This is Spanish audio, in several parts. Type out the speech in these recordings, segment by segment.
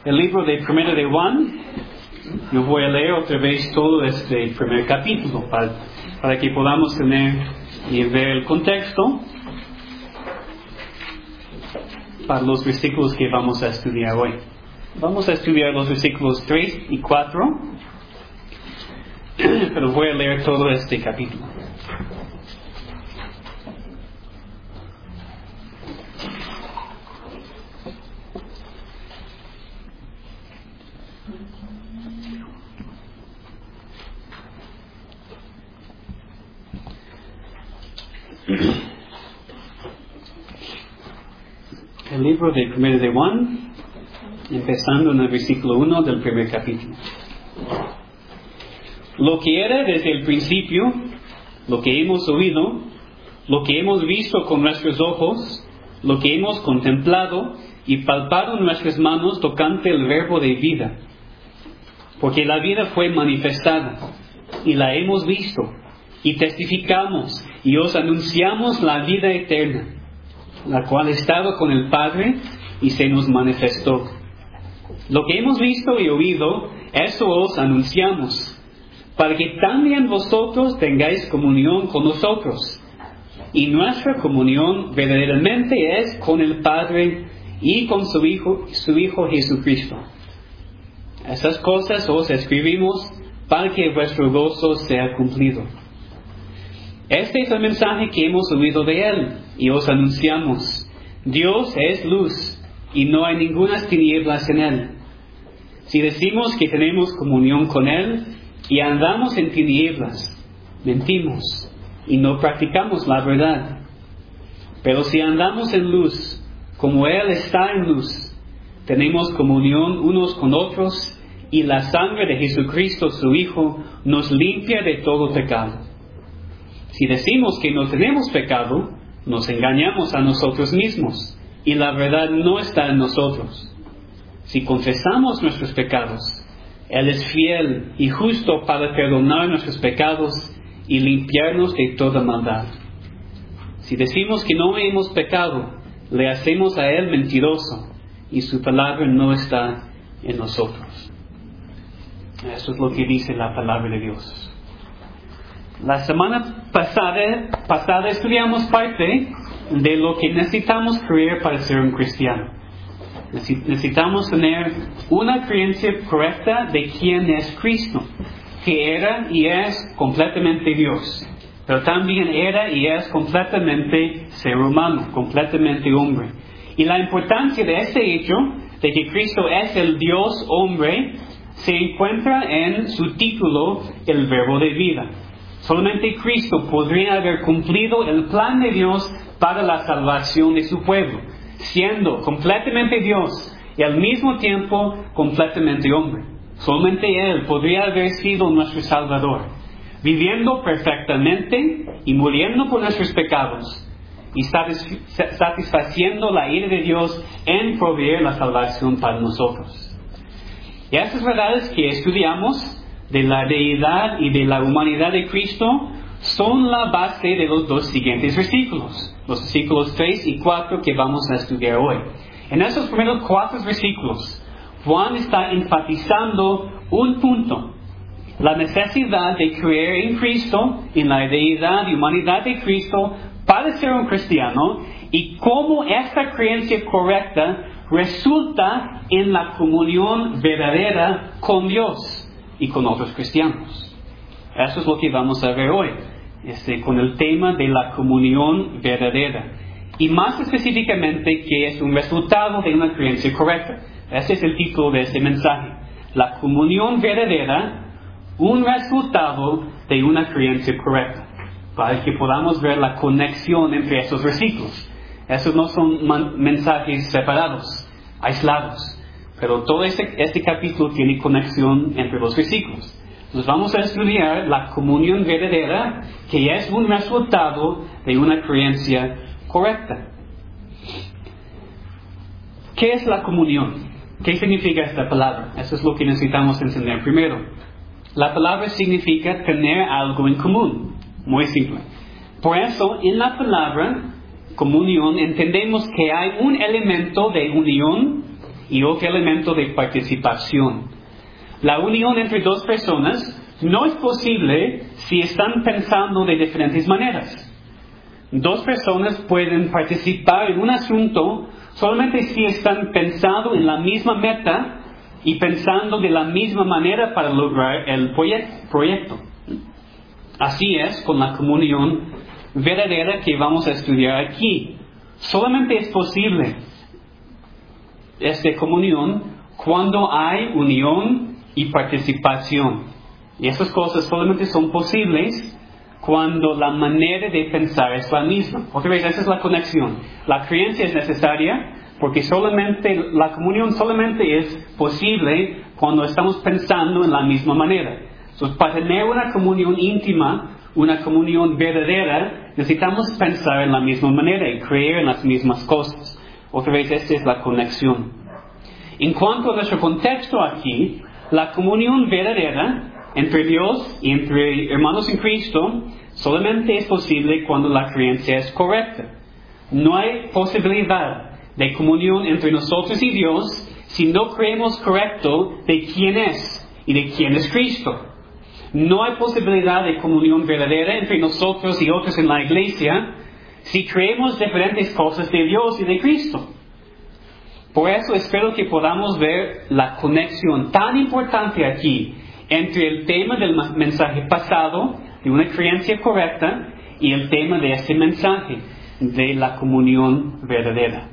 el libro de Primera de Juan. Yo voy a leer otra vez todo este primer capítulo para que podamos tener y ver el contexto para los versículos que vamos a estudiar hoy. Vamos a estudiar los versículos 3 y 4, pero voy a leer todo este capítulo. El libro de 1 de Juan, empezando en el versículo 1 del primer capítulo. Lo que era desde el principio, lo que hemos oído, lo que hemos visto con nuestros ojos, lo que hemos contemplado y palpado en nuestras manos tocante el verbo de vida. Porque la vida fue manifestada y la hemos visto y testificamos y os anunciamos la vida eterna, la cual estaba con el Padre y se nos manifestó. Lo que hemos visto y oído, eso os anunciamos, para que también vosotros tengáis comunión con nosotros. Y nuestra comunión verdaderamente es con el Padre y con su Hijo Jesucristo. Esas cosas os escribimos para que vuestro gozo sea cumplido. Este es el mensaje que hemos oído de Él y os anunciamos. Dios es luz y no hay ninguna tinieblas en Él. Si decimos que tenemos comunión con Él y andamos en tinieblas, mentimos y no practicamos la verdad. Pero si andamos en luz, como Él está en luz, tenemos comunión unos con otros y la sangre de Jesucristo su Hijo nos limpia de todo pecado. Si decimos que no tenemos pecado, nos engañamos a nosotros mismos y la verdad no está en nosotros. Si confesamos nuestros pecados, Él es fiel y justo para perdonar nuestros pecados y limpiarnos de toda maldad. Si decimos que no hemos pecado, le hacemos a Él mentiroso y su palabra no está en nosotros. Eso es lo que dice la palabra de Dios. La semana pasada estudiamos parte de lo que necesitamos creer para ser un cristiano. Necesitamos tener una creencia correcta de quién es Cristo, que era y es completamente Dios, pero también era y es completamente ser humano, completamente hombre. Y la importancia de este hecho, de que Cristo es el Dios hombre, se encuentra en su título, el verbo de vida. Solamente Cristo podría haber cumplido el plan de Dios para la salvación de su pueblo, siendo completamente Dios y al mismo tiempo completamente hombre. Solamente Él podría haber sido nuestro Salvador, viviendo perfectamente y muriendo por nuestros pecados y satisfaciendo la ira de Dios en proveer la salvación para nosotros. Y estas verdades que estudiamos de la deidad y de la humanidad de Cristo son la base de los dos siguientes versículos, los versículos 3 y 4 que vamos a estudiar hoy. En esos primeros 4 versículos, Juan está enfatizando un punto: la necesidad de creer en Cristo, en la deidad y humanidad de Cristo para ser un cristiano, y cómo esta creencia correcta resulta en la comunión verdadera con Dios y con otros cristianos. Eso es lo que vamos a ver hoy, con el tema de la comunión verdadera. Y más específicamente, que es un resultado de una creencia correcta. Ese es el título de este mensaje. La comunión verdadera, un resultado de una creencia correcta. Para que podamos ver la conexión entre estos versículos. Esos no son mensajes separados, aislados. Pero todo este capítulo tiene conexión entre los versículos. Entonces vamos a estudiar la comunión verdadera, que es un resultado de una creencia correcta. ¿Qué es la comunión? ¿Qué significa esta palabra? Eso es lo que necesitamos entender primero. La palabra significa tener algo en común. Muy simple. Por eso, en la palabra comunión entendemos que hay un elemento de unión y otro elemento de participación. La unión entre dos personas no es posible si están pensando de diferentes maneras. Dos personas pueden participar en un asunto solamente si están pensando en la misma meta y pensando de la misma manera para lograr el proyecto. Así es con la comunión verdadera que vamos a estudiar aquí. Solamente es posible esta comunión cuando hay unión y participación. Y esas cosas solamente son posibles cuando la manera de pensar es la misma. Otra vez, esa es la conexión. La creencia es necesaria porque la comunión solamente es posible cuando estamos pensando en la misma manera. Entonces, para tener una comunión íntima, una comunión verdadera, necesitamos pensar en la misma manera y creer en las mismas cosas. Otra vez, esta es la conexión. En cuanto a nuestro contexto aquí, la comunión verdadera entre Dios y entre hermanos en Cristo solamente es posible cuando la creencia es correcta. No hay posibilidad de comunión entre nosotros y Dios si no creemos correcto de quién es y de quién es Cristo. No hay posibilidad de comunión verdadera entre nosotros y otros en la iglesia si creemos diferentes cosas de Dios y de Cristo. Por eso espero que podamos ver la conexión tan importante aquí entre el tema del mensaje pasado, de una creencia correcta, y el tema de este mensaje, de la comunión verdadera.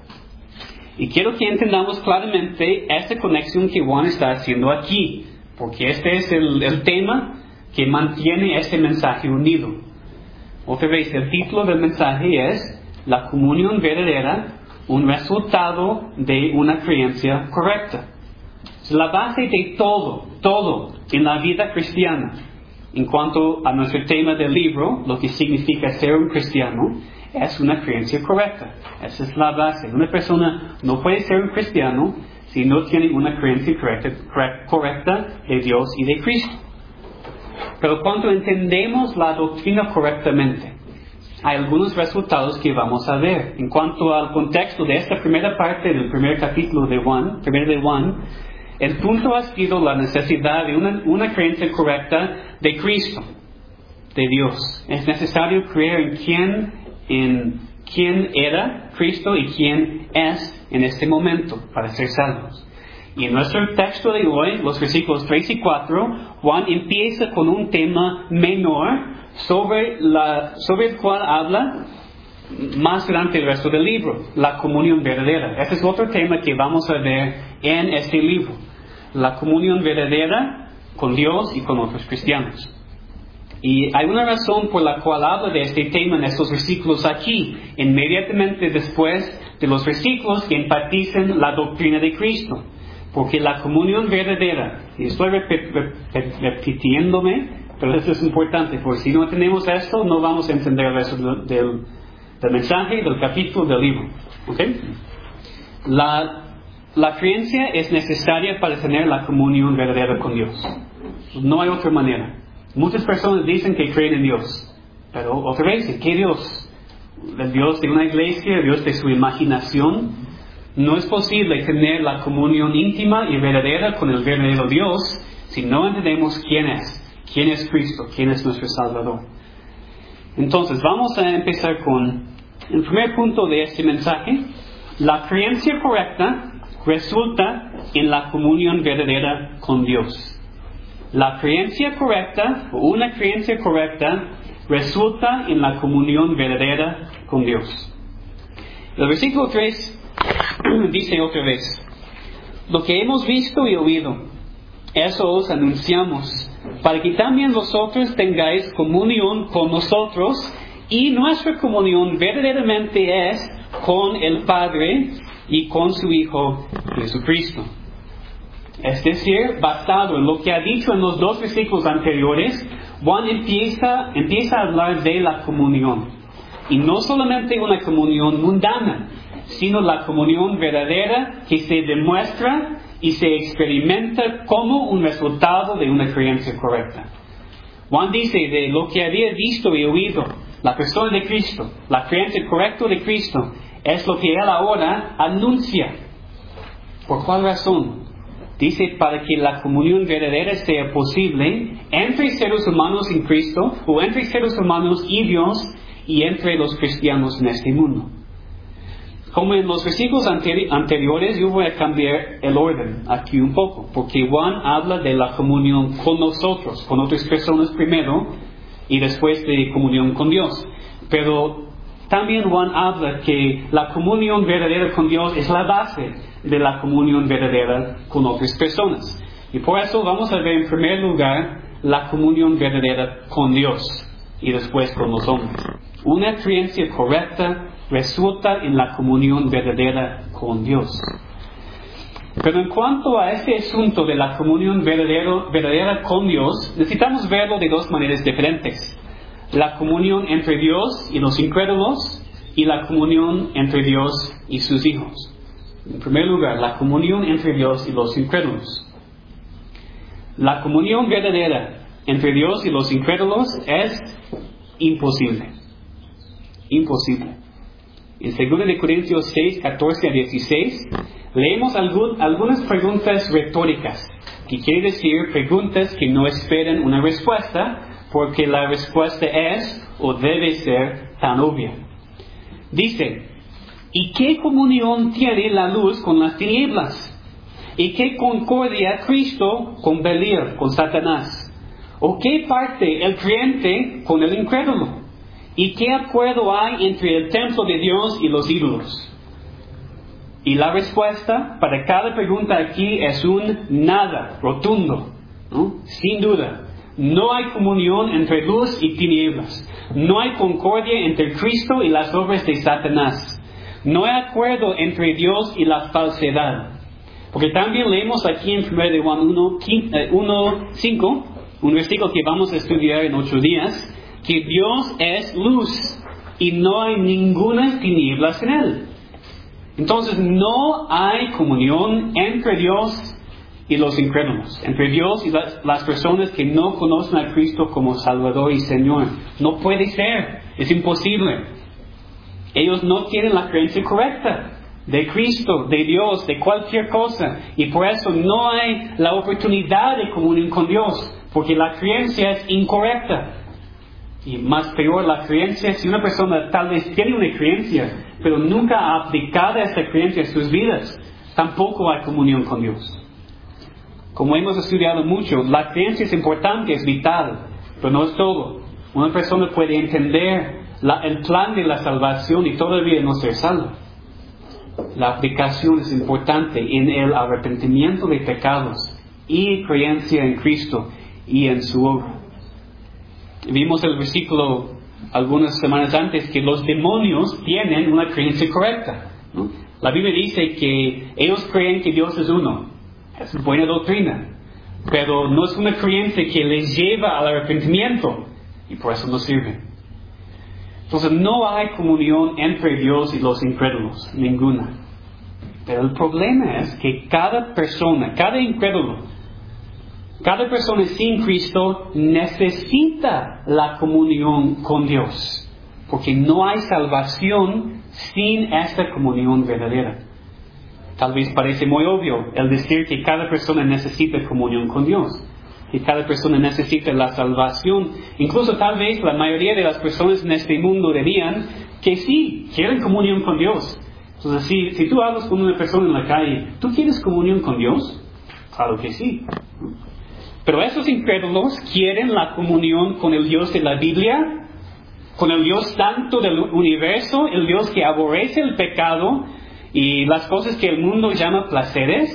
Y quiero que entendamos claramente esta conexión que Juan está haciendo aquí, porque este es el tema que mantiene este mensaje unido. Otra vez, el título del mensaje es La comunión verdadera, un resultado de una creencia correcta. Es la base de todo en la vida cristiana. En cuanto a nuestro tema del libro, lo que significa ser un cristiano, es una creencia correcta. Esa es la base. Una persona no puede ser un cristiano si no tiene una creencia correcta de Dios y de Cristo. Pero cuando entendemos la doctrina correctamente, hay algunos resultados que vamos a ver. En cuanto al contexto de esta primera parte del primer capítulo de Juan, el punto ha sido la necesidad de una creencia correcta de Cristo, de Dios. Es necesario creer en quién era Cristo y quién es en este momento para ser salvos. Y en nuestro texto de hoy, los versículos 3 y 4, Juan empieza con un tema menor sobre el cual habla más durante el resto del libro, la comunión verdadera. Ese es otro tema que vamos a ver en este libro, la comunión verdadera con Dios y con otros cristianos. Y hay una razón por la cual habla de este tema en estos versículos aquí, inmediatamente después de los versículos que enfatizan la doctrina de Cristo. Porque la comunión verdadera, y estoy repitiéndome, pero eso es importante, porque si no tenemos esto, no vamos a entender el resto del mensaje, del capítulo, del libro. ¿Okay? La creencia es necesaria para tener la comunión verdadera con Dios. No hay otra manera. Muchas personas dicen que creen en Dios, pero otra vez, ¿qué Dios? ¿El Dios de una iglesia? ¿El Dios de su imaginación? No es posible tener la comunión íntima y verdadera con el verdadero Dios si no entendemos quién es Cristo, quién es nuestro Salvador. Entonces, vamos a empezar con el primer punto de este mensaje. La creencia correcta resulta en la comunión verdadera con Dios. La creencia correcta, o una creencia correcta, resulta en la comunión verdadera con Dios. El versículo 3 dice otra vez: lo que hemos visto y oído, eso os anunciamos, para que también vosotros tengáis comunión con nosotros, y nuestra comunión verdaderamente es con el Padre y con su Hijo Jesucristo. Es decir, basado en lo que ha dicho en los dos versículos anteriores, Juan empieza a hablar de la comunión. Y no solamente una comunión mundana, sino la comunión verdadera que se demuestra y se experimenta como un resultado de una creencia correcta. Juan dice de lo que había visto y oído, la persona de Cristo, la creencia correcta de Cristo, es lo que él ahora anuncia. ¿Por cuál razón? Dice, para que la comunión verdadera sea posible entre seres humanos en Cristo, o entre seres humanos y Dios, y entre los cristianos en este mundo. Como en los versículos anteriores, yo voy a cambiar el orden aquí un poco, porque Juan habla de la comunión con nosotros, con otras personas primero, y después de comunión con Dios. Pero también Juan habla que la comunión verdadera con Dios es la base de la comunión verdadera con otras personas. Y por eso vamos a ver en primer lugar la comunión verdadera con Dios y después con los hombres. Una creencia correcta resulta en la comunión verdadera con Dios. Pero en cuanto a este asunto de la comunión verdadera con Dios, necesitamos verlo de dos maneras diferentes. La comunión entre Dios y los incrédulos y la comunión entre Dios y sus hijos. En primer lugar, la comunión entre Dios y los incrédulos. La comunión verdadera entre Dios y los incrédulos es imposible. Imposible. En 2 Corintios 6, 14 a 16, leemos algunas preguntas retóricas, que quiere decir preguntas que no esperan una respuesta, porque la respuesta es o debe ser tan obvia. Dice, ¿y qué comunión tiene la luz con las tinieblas? ¿Y qué concordia Cristo con Belial, con Satanás? ¿O qué parte el creyente con el incrédulo? ¿Y qué acuerdo hay entre el templo de Dios y los ídolos? Y la respuesta para cada pregunta aquí es un nada rotundo, ¿no? Sin duda. No hay comunión entre luz y tinieblas. No hay concordia entre Cristo y las obras de Satanás. No hay acuerdo entre Dios y la falsedad. Porque también leemos aquí en 1 Juan 1:5, un versículo que vamos a estudiar en 8 días, que Dios es luz y no hay ninguna tinieblas en Él. Entonces no hay comunión entre Dios y los incrédulos, entre Dios y las personas que no conocen a Cristo como Salvador y Señor. No puede ser, es imposible. Ellos no tienen la creencia correcta de Cristo, de Dios, de cualquier cosa, y por eso no hay la oportunidad de comunión con Dios, porque la creencia es incorrecta. Y más peor, la creencia, si una persona tal vez tiene una creencia, pero nunca ha aplicado esa creencia en sus vidas, tampoco hay comunión con Dios. Como hemos estudiado mucho, la creencia es importante, es vital, pero no es todo. Una persona puede entender el plan de la salvación y todavía no ser salvo. La aplicación es importante en el arrepentimiento de pecados y creencia en Cristo y en su obra. Vimos el versículo algunas semanas antes que los demonios tienen una creencia correcta, ¿no? La Biblia dice que ellos creen que Dios es uno. Es buena doctrina, pero no es una creencia que les lleva al arrepentimiento y por eso no sirve. Entonces no hay comunión entre Dios y los incrédulos, ninguna. Pero el problema es que cada persona, cada incrédulo, cada persona sin Cristo necesita la comunión con Dios, porque no hay salvación sin esta comunión verdadera. Tal vez parece muy obvio el decir que cada persona necesita comunión con Dios, que cada persona necesita la salvación. Incluso tal vez la mayoría de las personas en este mundo dirían que sí, quieren comunión con Dios. Entonces, si tú hablas con una persona en la calle, ¿tú quieres comunión con Dios? Claro que sí. Pero esos incrédulos quieren la comunión con el Dios de la Biblia, con el Dios santo del universo, el Dios que aborrece el pecado y las cosas que el mundo llama placeres.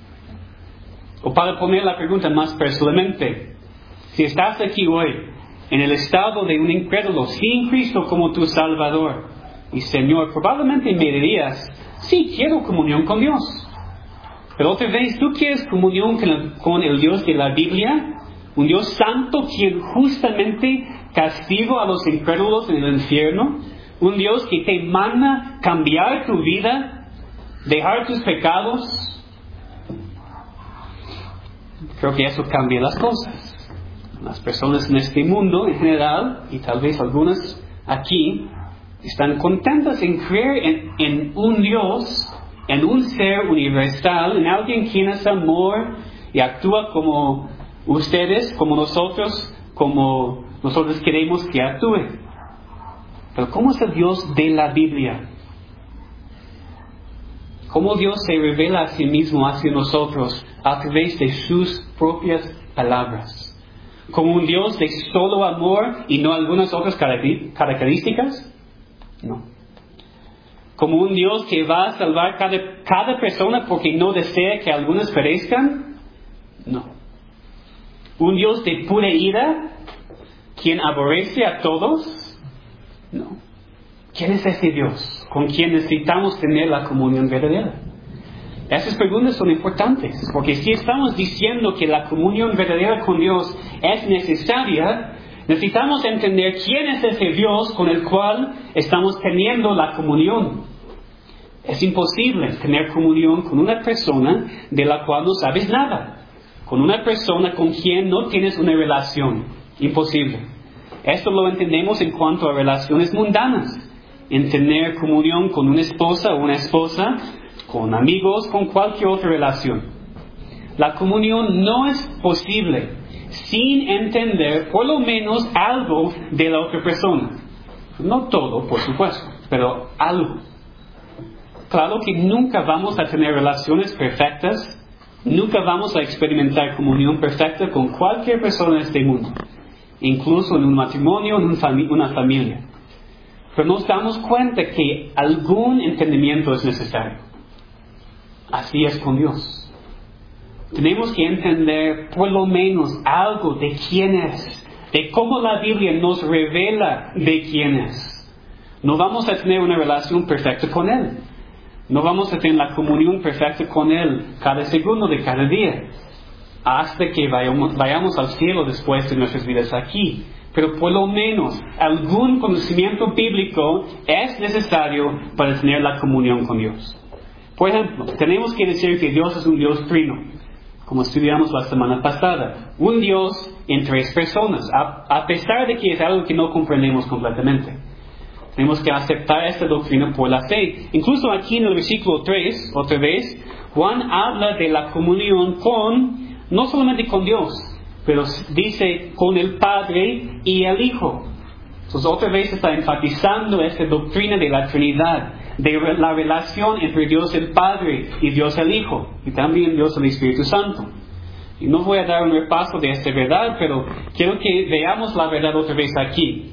O para poner la pregunta más personalmente, si estás aquí hoy en el estado de un incrédulo sin Cristo como tu Salvador y Señor, probablemente me dirías, sí, quiero comunión con Dios. Pero otra vez, ¿tú quieres comunión con el Dios de la Biblia? Un Dios santo quien justamente castiga a los incrédulos en el infierno. Un Dios que te manda cambiar tu vida, dejar tus pecados. Creo que eso cambia las cosas. Las personas en este mundo en general, y tal vez algunas aquí, están contentas en creer en un Dios en un ser universal, en alguien quien es amor y actúa como ustedes, como nosotros queremos que actúe. Pero ¿cómo es el Dios de la Biblia? ¿Cómo Dios se revela a sí mismo hacia nosotros a través de sus propias palabras? ¿Como un Dios de solo amor y no algunas otras características? No. ¿Como un Dios que va a salvar cada persona porque no desea que algunas perezcan? No. ¿Un Dios de pura ira, quien aborrece a todos? No. ¿Quién es ese Dios con quien necesitamos tener la comunión verdadera? Esas preguntas son importantes, porque si estamos diciendo que la comunión verdadera con Dios es necesaria, necesitamos entender quién es ese Dios con el cual estamos teniendo la comunión. Es imposible tener comunión con una persona de la cual no sabes nada, con una persona con quien no tienes una relación. Imposible. Esto lo entendemos en cuanto a relaciones mundanas, en tener comunión con una esposa o una esposa, con amigos, con cualquier otra relación. La comunión no es posible sin entender por lo menos algo de la otra persona. No todo, por supuesto, pero algo. Claro que nunca vamos a tener relaciones perfectas, nunca vamos a experimentar comunión perfecta con cualquier persona en este mundo, incluso en un matrimonio, en una familia. Pero nos damos cuenta que algún entendimiento es necesario. Así es con Dios. Tenemos que entender por lo menos algo de quién es, de cómo la Biblia nos revela de quién es. No vamos a tener una relación perfecta con Él. No vamos a tener la comunión perfecta con Él cada segundo de cada día, hasta que vayamos al cielo después de nuestras vidas aquí. Pero por lo menos algún conocimiento bíblico es necesario para tener la comunión con Dios. Por ejemplo, tenemos que decir que Dios es un Dios trino, como estudiamos la semana pasada. Un Dios en tres personas, a pesar de que es algo que no comprendemos completamente. Tenemos que aceptar esta doctrina por la fe. Incluso aquí en el versículo 3, otra vez, Juan habla de la comunión no solamente con Dios, pero dice con el Padre y el Hijo. Entonces otra vez está enfatizando esta doctrina de la Trinidad, de la relación entre Dios el Padre y Dios el Hijo, y también Dios el Espíritu Santo. Y no voy a dar un repaso de esta verdad, pero quiero que veamos la verdad otra vez aquí.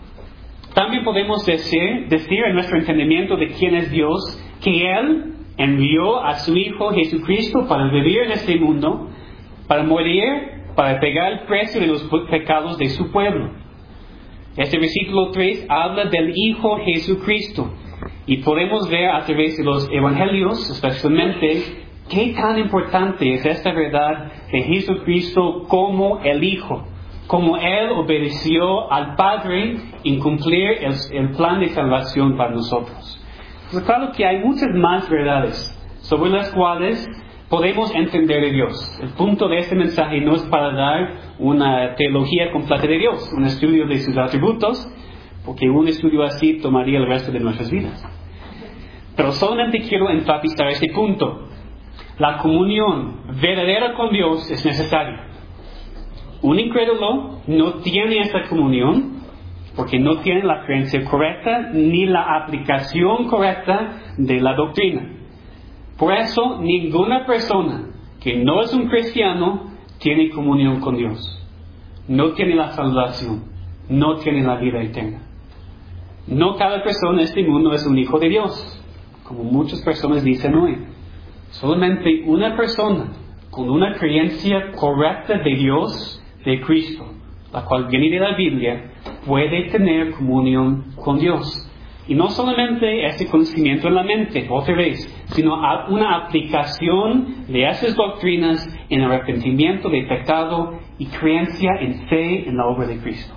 También podemos decir en nuestro entendimiento de quién es Dios, que Él envió a su Hijo Jesucristo para vivir en este mundo, para morir, para pagar el precio de los pecados de su pueblo. Este versículo 3 habla del Hijo Jesucristo. Y podemos ver a través de los evangelios, especialmente, qué tan importante es esta verdad de Jesucristo como el Hijo. Como Él obedeció al Padre en cumplir el plan de salvación para nosotros. Pues claro que hay muchas más verdades sobre las cuales podemos entender de Dios. El punto de este mensaje no es para dar una teología completa de Dios, un estudio de sus atributos, porque un estudio así tomaría el resto de nuestras vidas. Pero solamente quiero enfatizar este punto. La comunión verdadera con Dios es necesaria. Un incrédulo no tiene esta comunión porque no tiene la creencia correcta ni la aplicación correcta de la doctrina. Por eso, ninguna persona que no es un cristiano tiene comunión con Dios. No tiene la salvación. No tiene la vida eterna. No cada persona en este mundo es un hijo de Dios, como muchas personas dicen hoy. Solamente una persona con una creencia correcta de Dios, de Cristo, la cual viene de la Biblia, puede tener comunión con Dios. Y no solamente ese conocimiento en la mente, otra vez, sino una aplicación de esas doctrinas en arrepentimiento de pecado y creencia en fe en la obra de Cristo.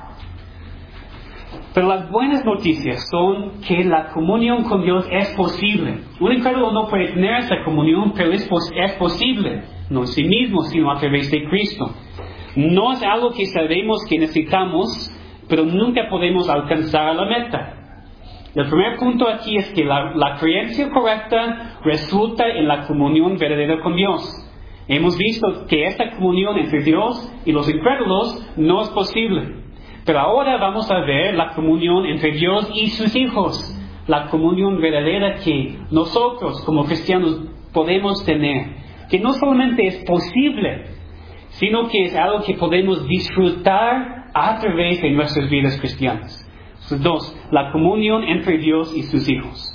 Pero las buenas noticias son que la comunión con Dios es posible. Un incrédulo no puede tener esa comunión, pero es posible, no en sí mismo, sino a través de Cristo. No es algo que sabemos que necesitamos, pero nunca podemos alcanzar la meta. El primer punto aquí es que la creencia correcta resulta en la comunión verdadera con Dios. Hemos visto que esta comunión entre Dios y los incrédulos no es posible. Pero ahora vamos a ver la comunión entre Dios y sus hijos. La comunión verdadera que nosotros como cristianos podemos tener. Que no solamente es posible, sino que es algo que podemos disfrutar a través de nuestras vidas cristianas. Dos, la comunión entre Dios y sus hijos.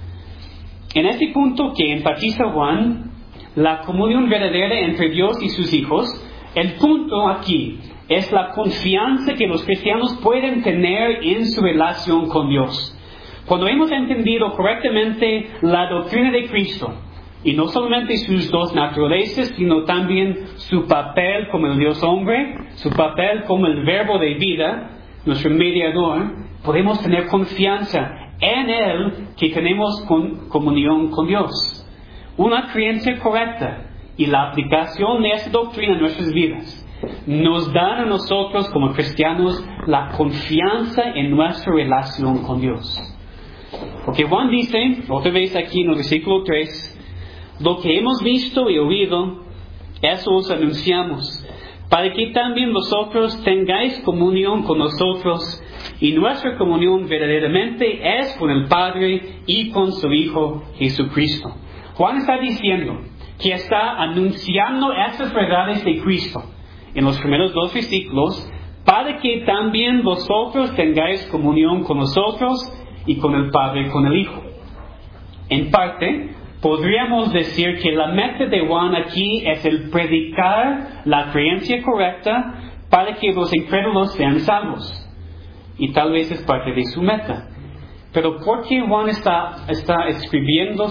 En este punto que enfatiza Juan, la comunión verdadera entre Dios y sus hijos, el punto aquí es la confianza que los cristianos pueden tener en su relación con Dios. Cuando hemos entendido correctamente la doctrina de Cristo, y no solamente sus dos naturalezas, sino también su papel como el Dios hombre, su papel como el verbo de vida, nuestro mediador, podemos tener confianza en Él que tenemos comunión con Dios. Una creencia correcta y la aplicación de esa doctrina en nuestras vidas nos dan a nosotros como cristianos la confianza en nuestra relación con Dios. Porque Juan dice, otra vez aquí en el versículo 3, lo que hemos visto y oído, eso os anunciamos, para que también vosotros tengáis comunión con nosotros, y nuestra comunión verdaderamente es con el Padre y con su Hijo Jesucristo. Juan está diciendo que está anunciando estas verdades de Cristo en los primeros 2 versículos, para que también vosotros tengáis comunión con nosotros y con el Padre y con el Hijo. En parte, podríamos decir que la meta de Juan aquí es el predicar la creencia correcta para que los incrédulos sean salvos. Y tal vez es parte de su meta. Pero ¿por qué Juan está escribiendo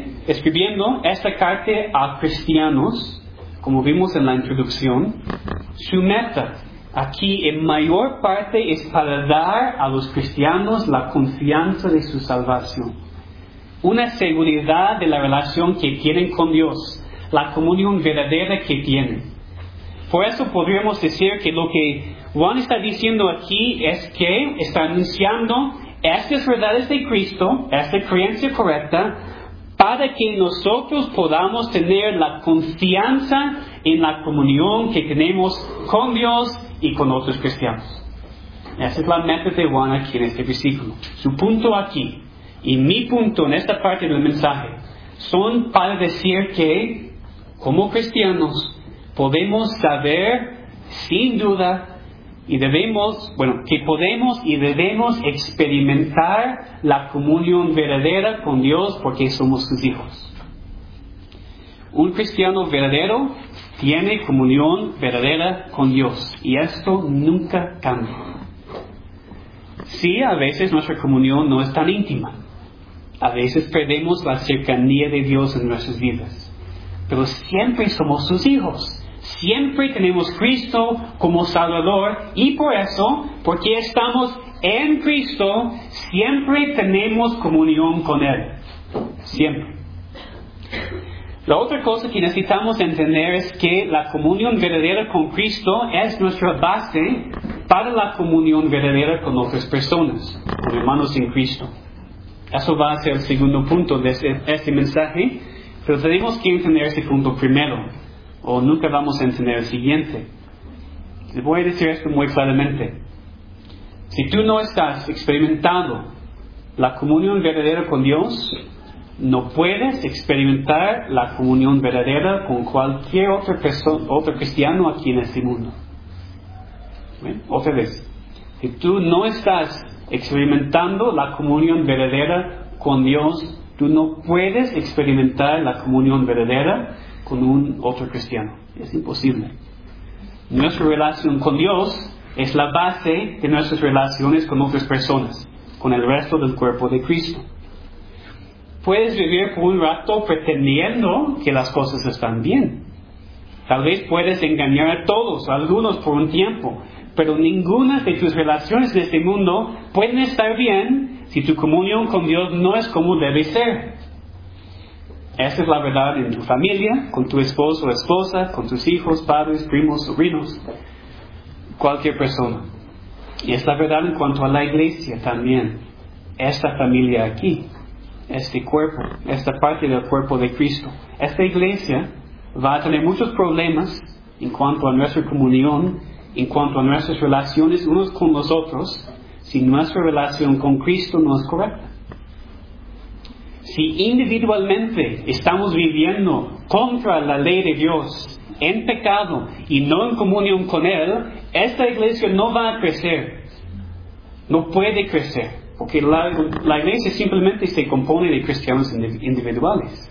esta carta a cristianos, como vimos en la introducción? Su meta aquí en mayor parte es para dar a los cristianos la confianza de su salvación. Una seguridad de la relación que tienen con Dios, la comunión verdadera que tienen. Por eso podríamos decir que lo que Juan está diciendo aquí es que está anunciando estas verdades de Cristo, esta creencia correcta, para que nosotros podamos tener la confianza en la comunión que tenemos con Dios y con otros cristianos. Esa es la meta de Juan aquí en este versículo. Su punto aquí y mi punto en esta parte del mensaje son para decir que, como cristianos, podemos saber sin duda que podemos y debemos experimentar la comunión verdadera con Dios porque somos sus hijos. Un cristiano verdadero tiene comunión verdadera con Dios y esto nunca cambia. Sí, a veces nuestra comunión no es tan íntima. A veces perdemos la cercanía de Dios en nuestras vidas. Pero siempre somos sus hijos. Siempre tenemos Cristo como Salvador y por eso, porque estamos en Cristo, siempre tenemos comunión con Él. Siempre. La otra cosa que necesitamos entender es que la comunión verdadera con Cristo es nuestra base para la comunión verdadera con otras personas, con hermanos en Cristo. Eso va a ser el segundo punto de este mensaje, pero tenemos que entender este punto primero, o nunca vamos a entender el siguiente. Les voy a decir esto muy claramente. Si tú no estás experimentando la comunión verdadera con Dios, no puedes experimentar la comunión verdadera con cualquier otra persona, otro cristiano aquí en este mundo. ¿Bien? Otra vez. Si tú no estás experimentando la comunión verdadera con Dios, tú no puedes experimentar la comunión verdadera con un otro cristiano. Es imposible. Nuestra relación con Dios es la base de nuestras relaciones con otras personas, con el resto del cuerpo de Cristo. Puedes vivir por un rato pretendiendo que las cosas están bien. Tal vez puedes engañar a todos, a algunos por un tiempo, pero ninguna de tus relaciones en este mundo pueden estar bien si tu comunión con Dios no es como debe ser. Esa es la verdad en tu familia, con tu esposo o esposa, con tus hijos, padres, primos, sobrinos, cualquier persona. Y es la verdad en cuanto a la iglesia también. esta familia aquí, este cuerpo, esta parte del cuerpo de Cristo. Esta iglesia va a tener muchos problemas en cuanto a nuestra comunión, en cuanto a nuestras relaciones unos con los otros, si nuestra relación con Cristo no es correcta. Si individualmente estamos viviendo contra la ley de Dios, en pecado y no en comunión con Él, esta iglesia no va a crecer. No puede crecer, porque la iglesia simplemente se compone de cristianos individuales.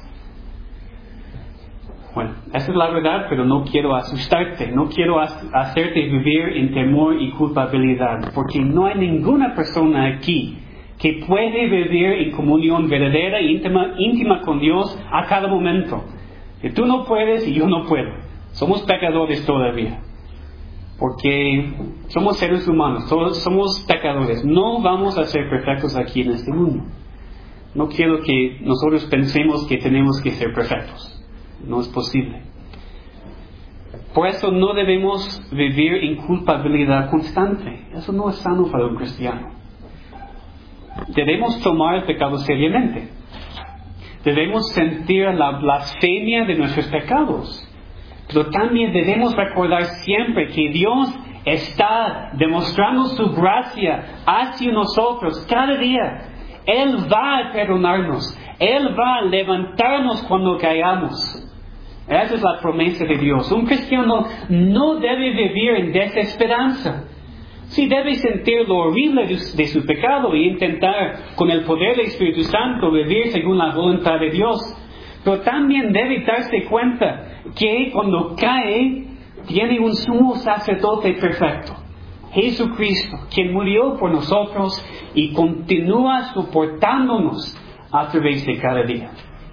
Bueno, esa es la verdad, pero no quiero asustarte, no quiero hacerte vivir en temor y culpabilidad, porque no hay ninguna persona aquí que puede vivir en comunión verdadera e íntima con Dios a cada momento. Que tú no puedes y yo no puedo. Somos pecadores todavía, porque somos seres humanos, todos somos pecadores. No vamos a ser perfectos aquí en este mundo. No quiero que nosotros pensemos que tenemos que ser perfectos. No es posible. Por eso no debemos vivir en culpabilidad constante. Eso no es sano para un cristiano. Debemos tomar el pecado seriamente. Debemos sentir la blasfemia de nuestros pecados. Pero también debemos recordar siempre que Dios está demostrando su gracia hacia nosotros cada día. Él va a perdonarnos. Él va a levantarnos cuando caigamos. Esa es la promesa de Dios. Un cristiano no debe vivir en desesperanza. Sí debe sentir lo horrible de su pecado y intentar, con el poder del Espíritu Santo, vivir según la voluntad de Dios. Pero también debe darse cuenta que cuando cae, tiene un sumo sacerdote perfecto, Jesucristo, quien murió por nosotros y continúa soportándonos a través de cada día.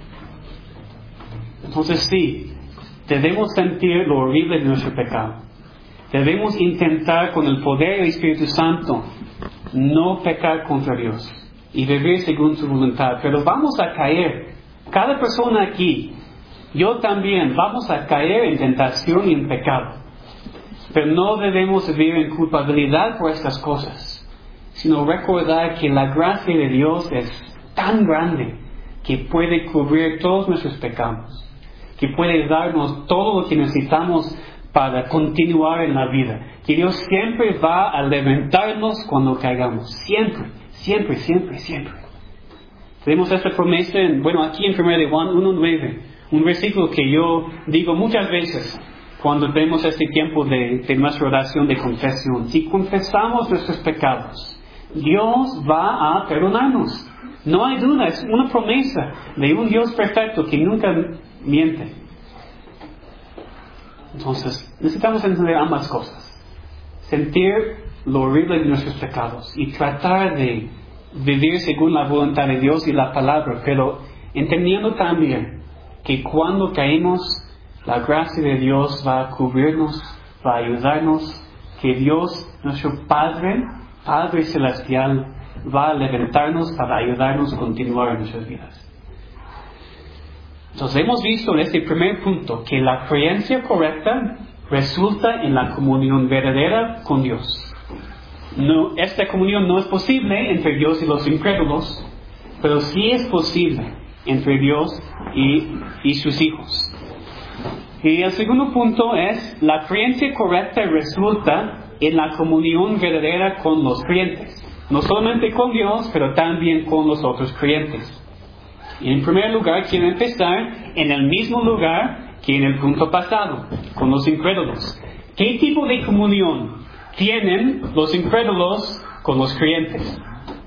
Entonces sí, debemos sentir lo horrible de nuestro pecado. Debemos intentar con el poder del Espíritu Santo no pecar contra Dios y vivir según su voluntad. Pero vamos a caer. Cada persona aquí, yo también, vamos a caer en tentación y en pecado. Pero no debemos vivir en culpabilidad por estas cosas, sino recordar que la gracia de Dios es tan grande que puede cubrir todos nuestros pecados, que puede darnos todo lo que necesitamos para continuar en la vida, que Dios siempre va a levantarnos cuando caigamos, siempre, siempre, siempre, siempre. Tenemos esta promesa, aquí en 1 de Juan 1:9, un versículo que yo digo muchas veces cuando tenemos este tiempo de nuestra oración de confesión. Si confesamos nuestros pecados, Dios va a perdonarnos. No hay duda, es una promesa de un Dios perfecto que nunca miente. Entonces, necesitamos entender ambas cosas. Sentir lo horrible de nuestros pecados y tratar de vivir según la voluntad de Dios y la palabra, pero entendiendo también que cuando caemos, la gracia de Dios va a cubrirnos, va a ayudarnos, que Dios, nuestro Padre Celestial, va a levantarnos para ayudarnos a continuar en nuestras vidas. Entonces hemos visto en este primer punto que la creencia correcta resulta en la comunión verdadera con Dios. Esta comunión no es posible entre Dios y los incrédulos, pero sí es posible entre Dios y sus hijos. Y el segundo punto es, la creencia correcta resulta en la comunión verdadera con los creyentes. No solamente con Dios, pero también con los otros creyentes. Y en primer lugar, quiero empezar en el mismo lugar que en el punto pasado, con los incrédulos. ¿Qué tipo de comunión tienen los incrédulos con los creyentes?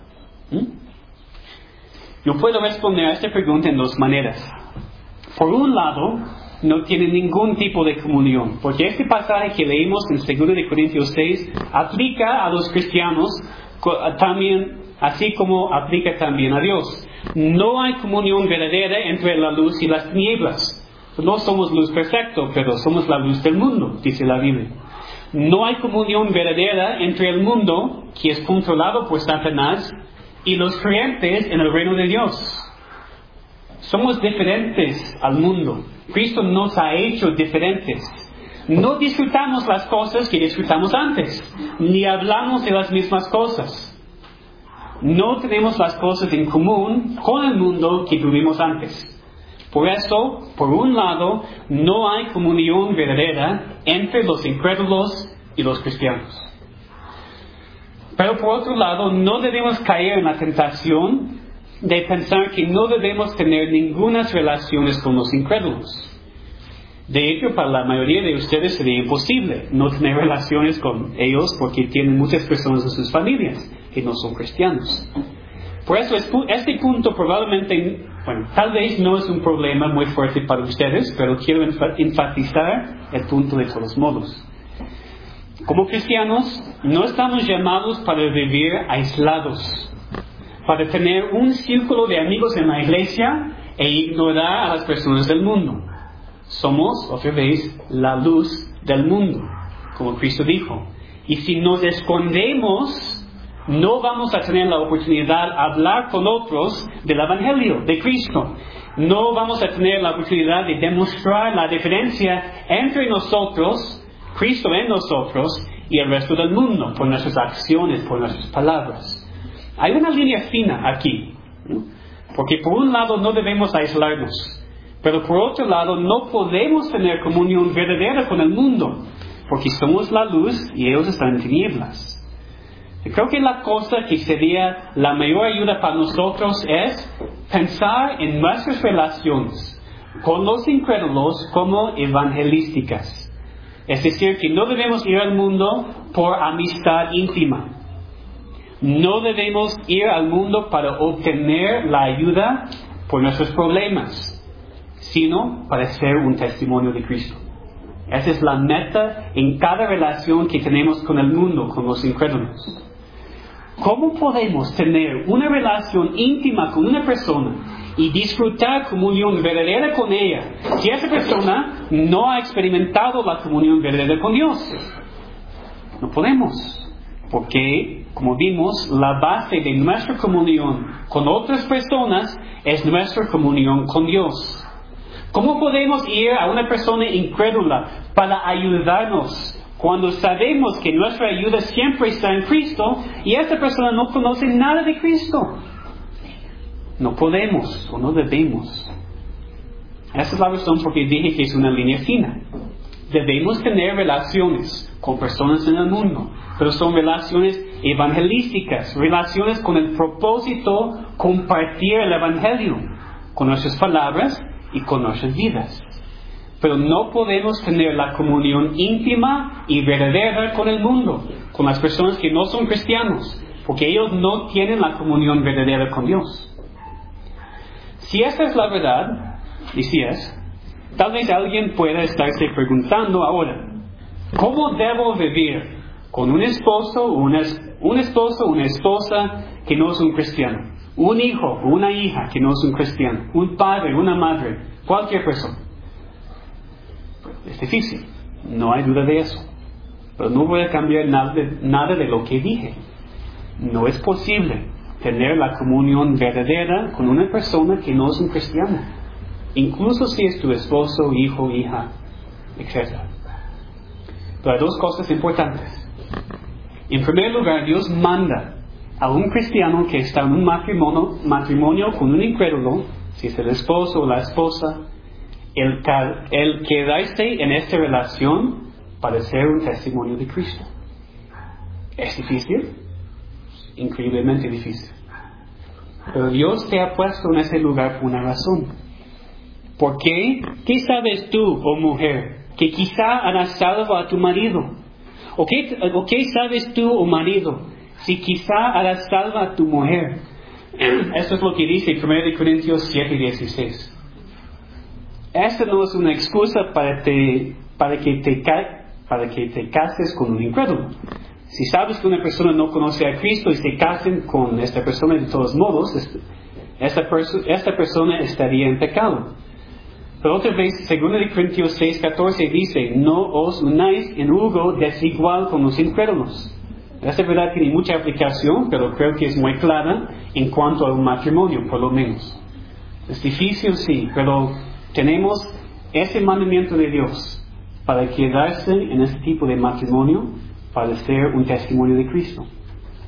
Yo puedo responder a esta pregunta en dos maneras. Por un lado, no tienen ningún tipo de comunión, porque este pasaje que leímos en 2 Corintios 6 aplica a los cristianos también, así como aplica también a Dios. No hay comunión verdadera entre la luz y las tinieblas. No somos luz perfecta, pero somos la luz del mundo, dice la Biblia. No hay comunión verdadera entre el mundo, que es controlado por Satanás, y los creyentes en el reino de Dios. Somos diferentes al mundo. Cristo nos ha hecho diferentes. No disfrutamos las cosas que disfrutamos antes, ni hablamos de las mismas cosas. no tenemos las cosas en común con el mundo que tuvimos antes. Por eso, por un lado, no hay comunión verdadera entre los incrédulos y los cristianos. Pero por otro lado, no debemos caer en la tentación de pensar que no debemos tener ninguna relaciones con los incrédulos. De hecho, para la mayoría de ustedes sería imposible no tener relaciones con ellos porque tienen muchas personas en sus familias que no son cristianos. Por eso, este punto probablemente, tal vez no es un problema muy fuerte para ustedes, pero quiero enfatizar el punto de todos modos. Como cristianos, no estamos llamados para vivir aislados, para tener un círculo de amigos en la iglesia e ignorar a las personas del mundo. Somos, otra vez, la luz del mundo, como Cristo dijo. Y si nos escondemos, no vamos a tener la oportunidad de hablar con otros del Evangelio de Cristo. No vamos a tener la oportunidad de demostrar la diferencia entre nosotros, Cristo en nosotros, y el resto del mundo, por nuestras acciones, por nuestras palabras. Hay una línea fina aquí, ¿no? Porque por un lado no debemos aislarnos, pero por otro lado no podemos tener comunión verdadera con el mundo, porque somos la luz y ellos están en tinieblas. Y creo que la cosa que sería la mayor ayuda para nosotros es pensar en nuestras relaciones con los incrédulos como evangelísticas. Es decir, que no debemos ir al mundo por amistad íntima. No debemos ir al mundo para obtener la ayuda por nuestros problemas, sino para ser un testimonio de Cristo. Esa es la meta en cada relación que tenemos con el mundo, con los incrédulos. ¿Cómo podemos tener una relación íntima con una persona y disfrutar comunión verdadera con ella si esa persona no ha experimentado la comunión verdadera con Dios? No podemos, porque, como vimos, la base de nuestra comunión con otras personas es nuestra comunión con Dios. ¿Cómo podemos ir a una persona incrédula para ayudarnos cuando sabemos que nuestra ayuda siempre está en Cristo y esta persona no conoce nada de Cristo? No podemos o no debemos. Esa es la razón por que dije que es una línea fina. Debemos tener relaciones con personas en el mundo, pero son relaciones evangelísticas, relaciones con el propósito de compartir el Evangelio con nuestras palabras y con nuestras vidas. Pero no podemos tener la comunión íntima y verdadera con el mundo, con las personas que no son cristianos, porque ellos no tienen la comunión verdadera con Dios. Si esta es la verdad, y si es, tal vez alguien pueda estarse preguntando ahora, ¿cómo debo vivir con un esposo o una esposa que no es un cristiano? Un hijo o una hija que no es un cristiano, un padre, una madre, cualquier persona. Es difícil, no hay duda de eso. Pero no voy a cambiar nada de lo que dije. No es posible tener la comunión verdadera con una persona que no es un cristiano, incluso si es tu esposo, hijo, hija, etc. Pero hay dos cosas importantes. En primer lugar, Dios manda a un cristiano que está en un matrimonio con un incrédulo, si es el esposo o la esposa, el quedarse en esta relación para ser un testimonio de Cristo. ¿Es difícil? Increíblemente difícil. Pero Dios te ha puesto en ese lugar por una razón. ¿Por qué? ¿Qué sabes tú, oh mujer, que quizá harás salvo a tu marido? ¿O qué sabes tú, oh marido, si quizá harás salvo a tu mujer? Eso es lo que dice 1 Corintios 7:16. Esta no es una excusa para que te cases con un incrédulo. Si sabes que una persona no conoce a Cristo y se casen con esta persona de todos modos, esta persona estaría en pecado. Pero otra vez, 2 Corintios 6:14 dice, no os unáis en yugo desigual con los incrédulos. Esta verdad tiene mucha aplicación, pero creo que es muy clara en cuanto a un matrimonio, por lo menos. Es difícil, sí, pero tenemos ese mandamiento de Dios para quedarse en este tipo de matrimonio, para ser un testimonio de Cristo.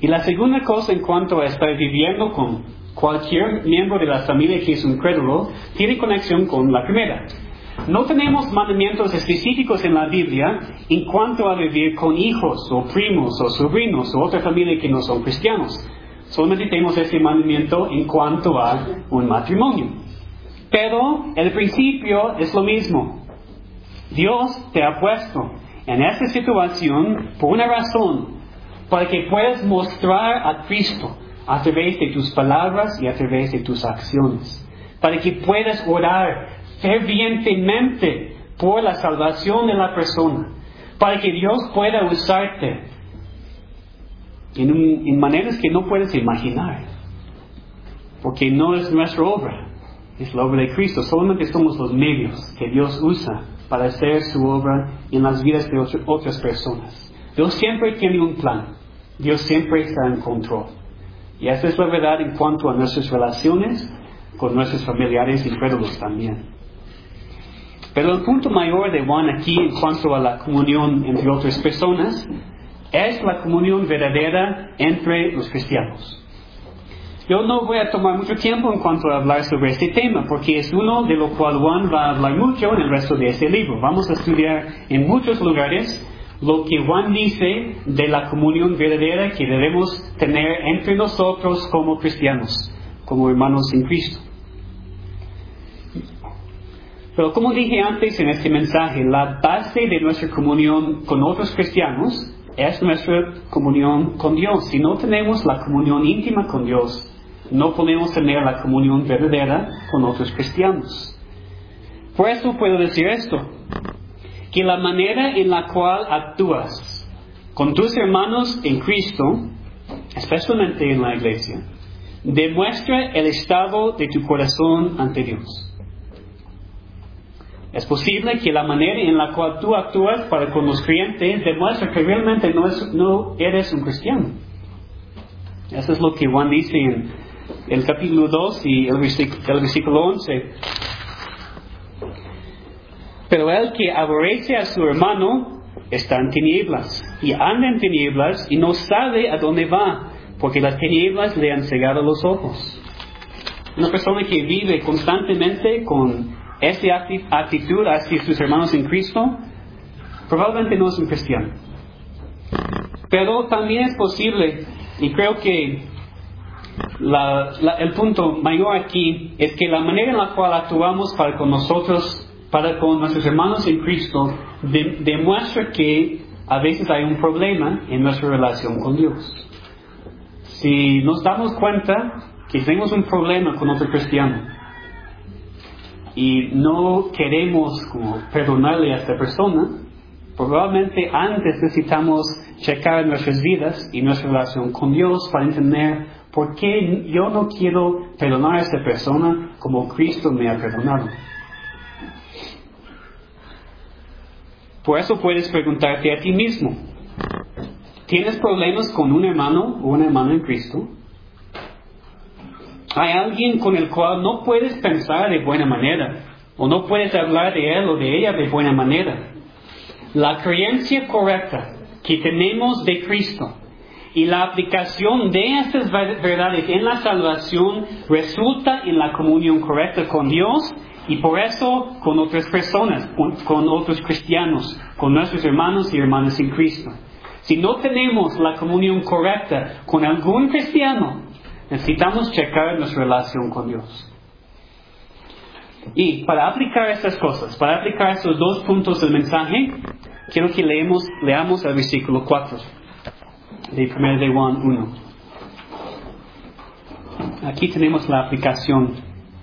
Y la segunda cosa en cuanto a estar viviendo con cualquier miembro de la familia que es un incrédulo, tiene conexión con la primera. No tenemos mandamientos específicos en la Biblia en cuanto a vivir con hijos o primos o sobrinos o otra familia que no son cristianos. Solamente tenemos ese mandamiento en cuanto a un matrimonio. Pero el principio es lo mismo. Dios te ha puesto en esta situación por una razón, para que puedas mostrar a Cristo a través de tus palabras y a través de tus acciones. Para que puedas orar fervientemente por la salvación de la persona. Para que Dios pueda usarte en maneras que no puedes imaginar. Porque no es nuestra obra, es la obra de Cristo. Solamente somos los medios que Dios usa para hacer su obra en las vidas de otras personas. Dios siempre tiene un plan. Dios siempre está en control. Y esa es la verdad en cuanto a nuestras relaciones con nuestros familiares incrédulos también. Pero el punto mayor de Juan aquí en cuanto a la comunión entre otras personas es la comunión verdadera entre los cristianos. Yo no voy a tomar mucho tiempo en cuanto a hablar sobre este tema, porque es uno de lo cual Juan va a hablar mucho en el resto de este libro. Vamos a estudiar en muchos lugares lo que Juan dice de la comunión verdadera que debemos tener entre nosotros como cristianos, como hermanos en Cristo. Pero como dije antes en este mensaje, la base de nuestra comunión con otros cristianos es nuestra comunión con Dios. Si no tenemos la comunión íntima con Dios, no podemos tener la comunión verdadera con otros cristianos. Por eso puedo decir esto, que la manera en la cual actúas con tus hermanos en Cristo, especialmente en la iglesia, demuestra el estado de tu corazón ante Dios. Es posible que la manera en la cual tú actúas para con los creyentes demuestra que realmente no eres un cristiano. Eso es lo que Juan dice en el capítulo 2 y el versículo 11. Pero el que aborrece a su hermano está en tinieblas, y anda en tinieblas y no sabe a dónde va, porque las tinieblas le han cegado los ojos. Una persona que vive constantemente con esta actitud hacia sus hermanos en Cristo, probablemente no es un cristiano. Pero también es posible, y creo que el punto mayor aquí es que la manera en la cual actuamos para con nuestros hermanos en Cristo, demuestra que a veces hay un problema en nuestra relación con Dios. Si nos damos cuenta que tenemos un problema con otro cristiano y no queremos perdonarle a esta persona, probablemente antes necesitamos checar nuestras vidas y nuestra relación con Dios para entender por qué yo no quiero perdonar a esta persona como Cristo me ha perdonado. Por eso puedes preguntarte a ti mismo, ¿tienes problemas con un hermano o una hermana en Cristo? ¿Hay alguien con el cual no puedes pensar de buena manera? ¿O no puedes hablar de él o de ella de buena manera? La creencia correcta que tenemos de Cristo y la aplicación de estas verdades en la salvación resulta en la comunión correcta con Dios y por eso con otras personas, con otros cristianos, con nuestros hermanos y hermanas en Cristo. Si no tenemos la comunión correcta con algún cristiano, necesitamos checar nuestra relación con Dios. Y para aplicar estas cosas, para aplicar estos dos puntos del mensaje, quiero que leamos el versículo 4 de 1 de Juan 1. Aquí tenemos la aplicación.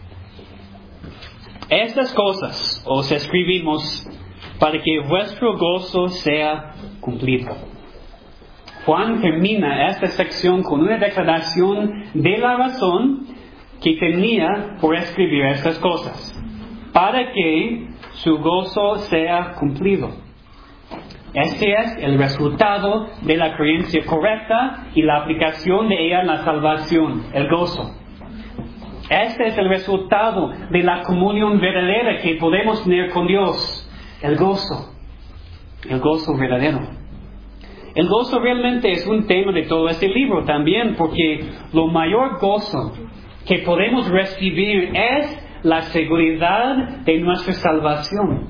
Estas cosas os escribimos para que vuestro gozo sea cumplido. Juan termina esta sección con una declaración de la razón que tenía por escribir estas cosas, para que su gozo sea cumplido. Este es el resultado de la creencia correcta y la aplicación de ella en la salvación, el gozo. Este es el resultado de la comunión verdadera que podemos tener con Dios, el gozo verdadero. El gozo realmente es un tema de todo este libro también, porque lo mayor gozo que podemos recibir es la seguridad de nuestra salvación.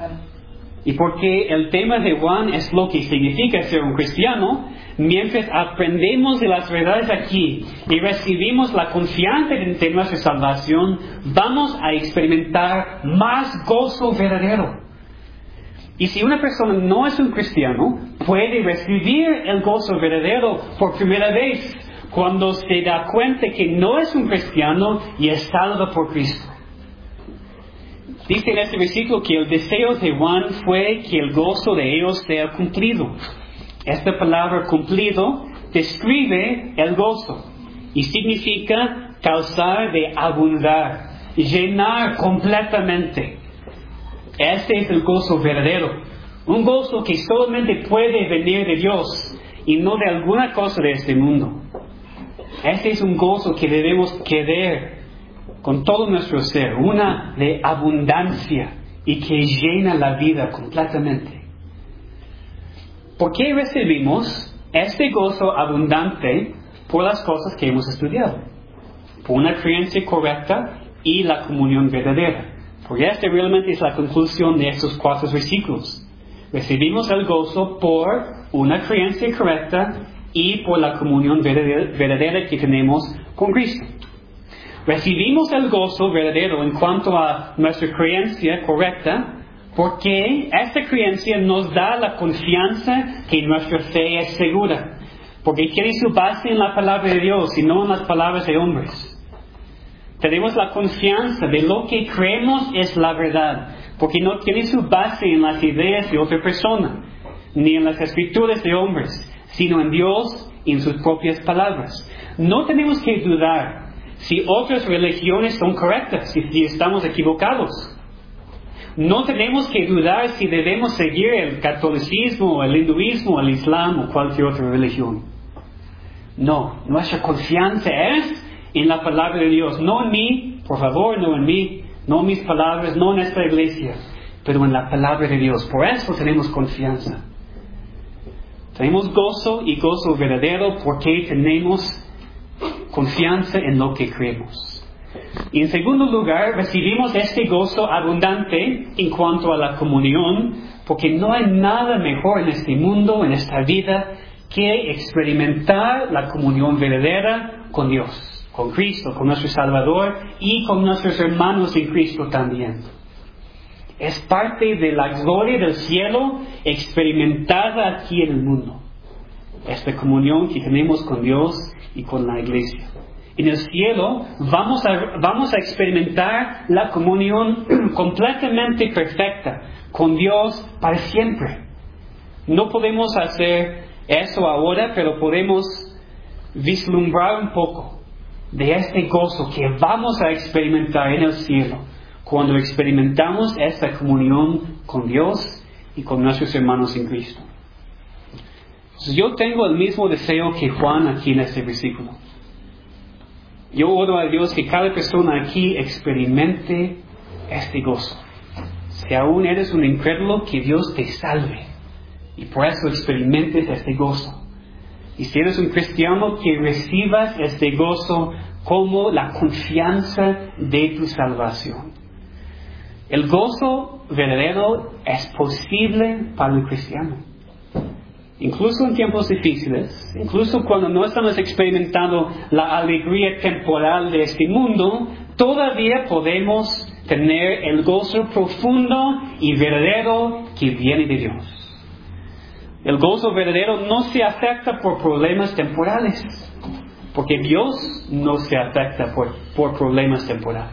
Y porque el tema de Juan es lo que significa ser un cristiano, mientras aprendemos de las verdades aquí y recibimos la confianza de nuestra salvación, vamos a experimentar más gozo verdadero. Y si una persona no es un cristiano, puede recibir el gozo verdadero por primera vez cuando se da cuenta que no es un cristiano y es salvo por Cristo. Dice en este versículo que el deseo de Juan fue que el gozo de ellos sea cumplido. Esta palabra cumplido describe el gozo y significa causar de abundar, llenar completamente. Este es el gozo verdadero, un gozo que solamente puede venir de Dios y no de alguna cosa de este mundo. Este es un gozo que debemos querer con todo nuestro ser, una de abundancia y que llena la vida completamente. ¿Por qué recibimos este gozo abundante? Por las cosas que hemos estudiado, por una creencia correcta y la comunión verdadera. Porque esta realmente es la conclusión de estos 4 versículos. Recibimos el gozo por una creencia correcta y por la comunión verdadera que tenemos con Cristo. Recibimos el gozo verdadero en cuanto a nuestra creencia correcta porque esta creencia nos da la confianza que nuestra fe es segura. Porque tiene su base en la palabra de Dios y no en las palabras de hombres. Tenemos la confianza de lo que creemos es la verdad, porque no tiene su base en las ideas de otra persona, ni en las escrituras de hombres, sino en Dios y en sus propias palabras. No tenemos que dudar si otras religiones son correctas, si estamos equivocados. No tenemos que dudar si debemos seguir el catolicismo, el hinduismo, el islam o cualquier otra religión. No, nuestra confianza es en la palabra de Dios, no en mí, por favor, no en mí, no en mis palabras, no en esta iglesia, pero en la palabra de Dios. Por eso tenemos confianza. Tenemos gozo y gozo verdadero porque tenemos confianza en lo que creemos. Y en segundo lugar, recibimos este gozo abundante en cuanto a la comunión, porque no hay nada mejor en este mundo, en esta vida, que experimentar la comunión verdadera con Dios, con Cristo, con nuestro Salvador y con nuestros hermanos en Cristo también. Es parte de la gloria del cielo experimentada aquí en el mundo. Esta comunión que tenemos con Dios y con la iglesia. En el cielo vamos a experimentar la comunión completamente perfecta con Dios para siempre. No podemos hacer eso ahora, pero podemos vislumbrar un poco de este gozo que vamos a experimentar en el cielo cuando experimentamos esta comunión con Dios y con nuestros hermanos en Cristo. Entonces, yo tengo el mismo deseo que Juan aquí en este versículo. Yo oro a Dios que cada persona aquí experimente este gozo. Si aún eres un incrédulo, que Dios te salve y por eso experimentes este gozo. Y si eres un cristiano, que recibas este gozo como la confianza de tu salvación. El gozo verdadero es posible para el cristiano. Incluso en tiempos difíciles, incluso cuando no estamos experimentando la alegría temporal de este mundo, todavía podemos tener el gozo profundo y verdadero que viene de Dios. El gozo verdadero no se afecta por problemas temporales, porque Dios no se afecta por problemas temporales.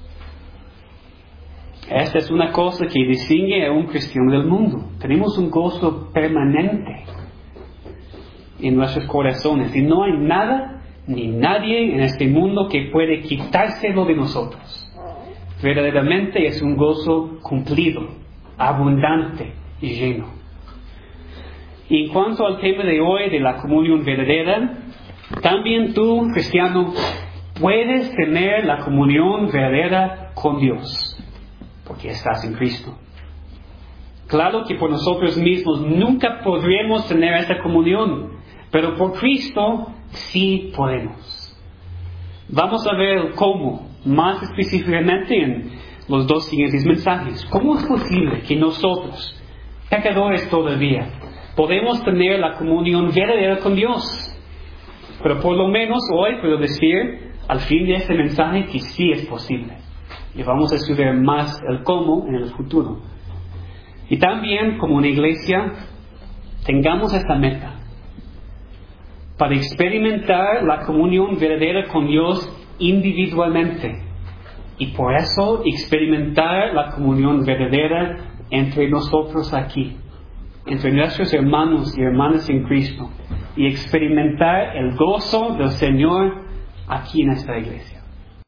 Esta es una cosa que distingue a un cristiano del mundo. Tenemos un gozo permanente en nuestros corazones y no hay nada ni nadie en este mundo que puede quitárselo de nosotros. Verdaderamente es un gozo cumplido, abundante y lleno. Y en cuanto al tema de hoy de la comunión verdadera, también tú, cristiano, puedes tener la comunión verdadera con Dios, porque estás en Cristo. Claro que por nosotros mismos nunca podremos tener esta comunión, pero por Cristo sí podemos. Vamos a ver el cómo, más específicamente en los dos siguientes mensajes. ¿Cómo es posible que nosotros, pecadores todavía, podemos tener la comunión verdadera con Dios? Pero por lo menos hoy puedo decir, al fin de este mensaje, que sí es posible. Y vamos a estudiar más el cómo en el futuro. Y también, como una iglesia, tengamos esta meta. Para experimentar la comunión verdadera con Dios individualmente. Y por eso experimentar la comunión verdadera entre nosotros aquí. Entre nuestros hermanos y hermanas en Cristo. Y experimentar el gozo del Señor aquí en esta iglesia.